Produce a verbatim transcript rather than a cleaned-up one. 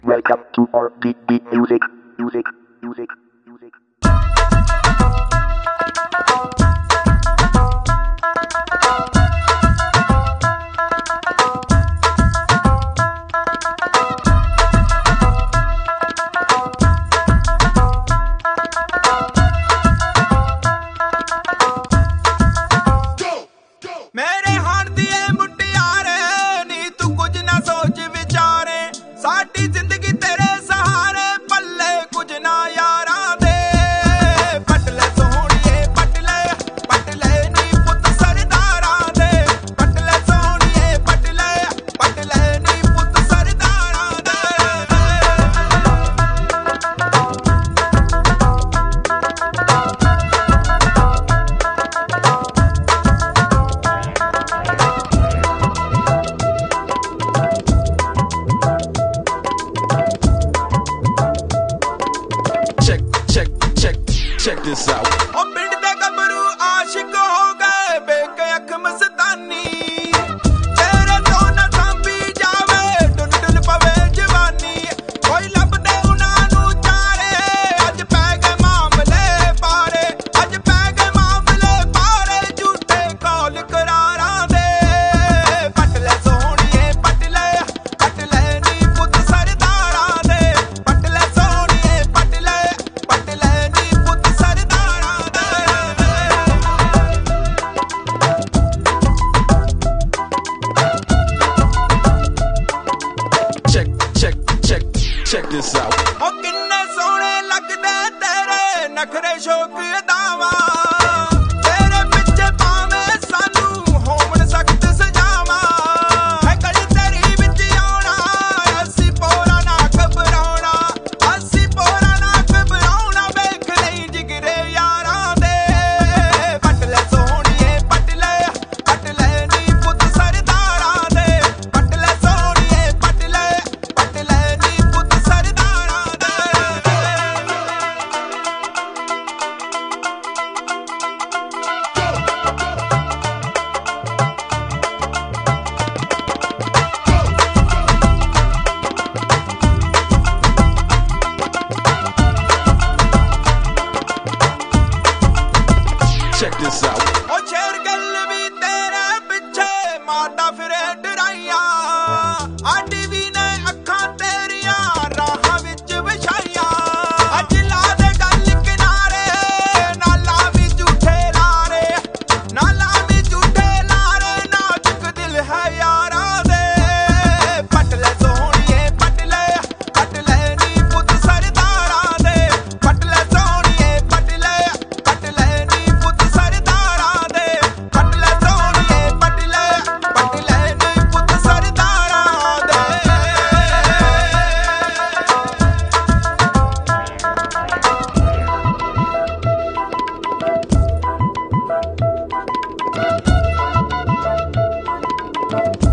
Welcome to our beat beat music, music, music, music. मेरे हाथ दिए मुटियारे नी तू कुछ ना सोच विचारे साडी जिंदगी तेरे सहारे पल्ले कुछ ना यारा दे पटले सोहणिए पटले पटले नी पुत सरदारा दे पटले सोहणिए पटले पटले नी पुत सरदारा दे Check, check, check, check this out. ओ पिंड दे गबरू आशिक हो गए बेक अख मस्तानी तेरे तो न थांबी जावे टुन टुन पवे जवानी कोई लभदे उना नू चारे अज पै गए मामले पारे अज पै गए मामले पारे झूठे कौल करारा दे पटले सोहणिए पटले पटले नी पुत सरदारा दे पटले सोहणिए पटले पटले नी पुत सरदारा दे Check, check, check, check this out. ओ किन्ने सोहणे लगदे तेरे नखरे शौक अदावा तेरे पिछे पावे सानू होवण सख्त सजावा है गली तेरी विच आउणा असी पोरा ना घबराउणा असी पोरा ना घबराउणा वेख लई जिगरे यारां दे पटले सोहणिए पटले पटले नी पुत सरदारा दे पटले सोहणिए पटले पटले नी पुत सरदारा दे Check this out. ओ शेर गल भी तेरे पिछे मारदा फिरे डराइया आडी भी ने अखां तेरिया राहां विच विछाइया अज ला दे गल किनारे ना लावी झूठे लारे ना लावी झूठे लारे नाजुक दिल है यारा दे पटले सोहणिए पटले पटले नी पुत सरदारा दे पटले सोहणिए पटले पटले नी पुत सरदारा दे पटले सोहणिए पटले पटले नी पुत सरदारा दे Thank